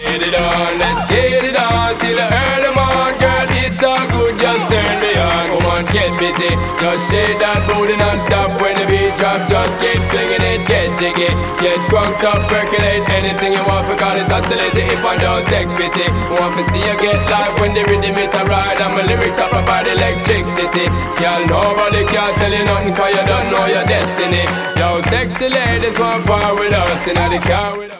get it on, let's get it on till the early morning, girl. It's all good, just turn me on. Come on, get busy, just shake that booty non-stop. When the beat drop, just keep swinging it, get jiggy, get crunked up, percolate anything you want. For call it oscillate if I don't take pity. Want to see you get live when the rhythm it a ride, and my lyrics are provide electricity. Y'all nobody can tell you nothing, cause you don't know your destiny. Yo, sexy ladies want power with us, in the car with us.